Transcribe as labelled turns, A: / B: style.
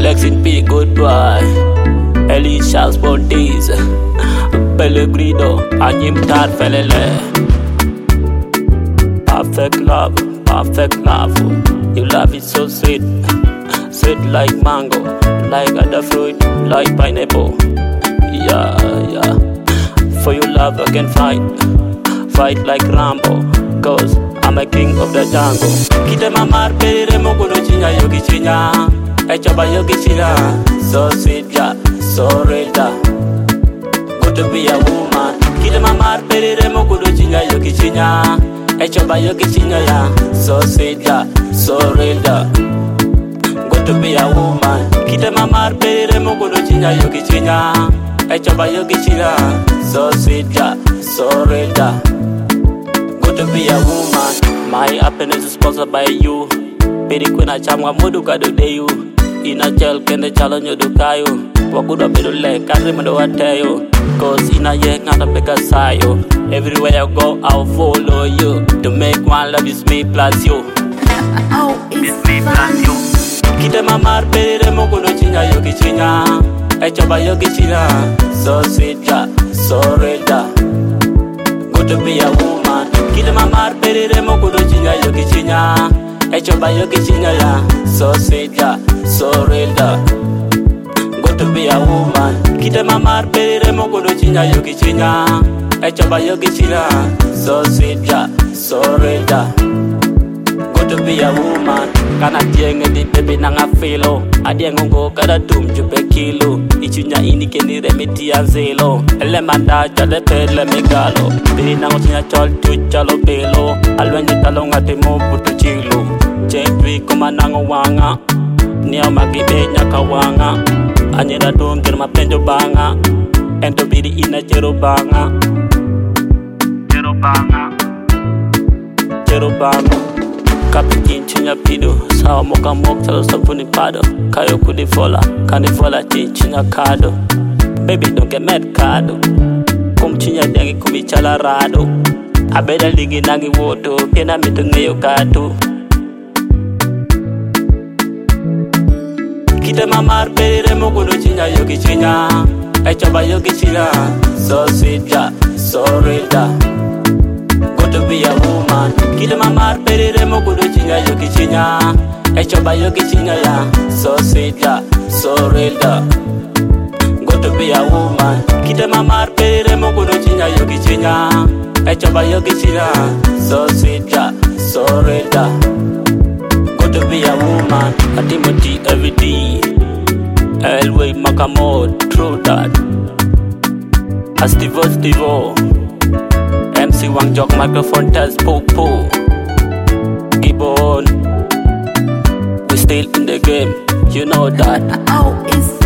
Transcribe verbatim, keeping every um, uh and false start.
A: Lex in P, goodbye. Ellie Charles Bondiz, Pellegrino, Anyim Tar Felele. Perfect love, perfect love. You love it so sweet, sweet like mango, like other fruit, like pineapple. Yeah, yeah. For your love I can fight, fight like Rambo, cause I'm a king of the jungle. Kita mamar pere mo kuno chinya yogi chinya, echoba yogi chinya. So sweet ya, so real ya. Good to be a woman. Kita mamar pere mo kuno chinya yogi chinya, echoba yogi chinya ya. So sweet ya, so real ya. Good to be a woman. Kita mamar pere mo kuno chinya yogi chinya, echoba yogi chinya. So sweet ya, so real ya. To be a woman, my happiness is sponsored by you. Piri kuna chamwa mudu kadu deyu. Ina chel kende chalo nyodu kayo. Wakuda bedu le kadri mado wateyo. Cause ina ye ngata beka sayo. Everywhere I go I'll follow you. To make one love is me plus you.
B: Oh, it's
A: me plus you. Kite mamar peri remo kuno chinya yogi chinya. Echoba yogi chinya. So sweet ya, so real ya. Good to be a woman. Kita mamar peri remo kudo chinya yogi chinya, echoba yogi chinya ya. So sweet ya, so real ya. Good to be a woman. Kita mamar peri remo kudo chinya yogi chinya, echoba yogi chinya. So sweet ya, so real ya. Good to be a woman. Kana tienge di baby nanga filo, adiengo ngo kada tum jupe kilo. Ichunya ini keni remiti anzelo. Ele manda chale pele megalo. Biri nango chinya chol tu chalo pelo. Alwenye talo ngate mo putu chilo. Chentwi kuma nango wanga, niya magibe nyaka wanga. Anyera dum terma penjo banga. Ento biri ina jero banga. Jero banga. Jero banga. Kapikin chinya pido, sawa moka mok talo sabuni pado. Kayo kudi fola, kani fola ti chinya kado. Baby don't get mad kado. Kum chinya dengi kumi chala rado. Abeda ligi nangi woto, kena mitu ngeyo kado. Kita mamar peri remo kuno chinya yogi chinya, echoba yogi chinya. So sweet ya, so real ya. Good to be a woman. Kita mamar peri remo kudo chinya yogi chinya, echoba yogi chinya ya. So sweet ya, so real ya. Good to be a woman. Kita mamar peri remo kudo chinya yogi chinya, echoba yogi chinya. So sweet ya, so real ya. Good to be a woman. Atimoti every day. Elway Makamod, true that. Astivo Stivo. M C Wang Jok microphone test po po. Gibbon. We still in the game, you know that.
B: Oh, it's